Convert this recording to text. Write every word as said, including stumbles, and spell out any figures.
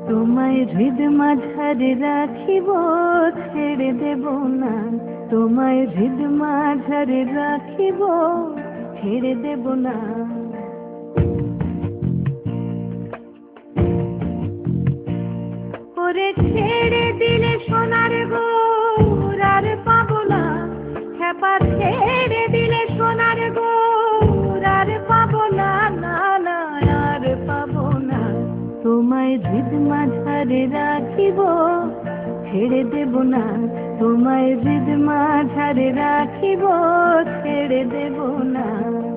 তোমায় হৃদ মাঝারে রাখিব, ছেড়ে দেব না। তোমায় হৃদ মাঝারে রাখিব, ছেড়ে দেব না। করে ছেড়ে দিলে সোনার গৌর আর পাবো না। খেপা ছেড়ে দিলে সোনার গৌর আর পাবো না, না না আর পাবো না। তোমায় হৃদ মাঝারে রাখিব, ছেড়ে দেব না। তোমায় হৃদ মাঝারে রাখিব, ছেড়ে দেব না।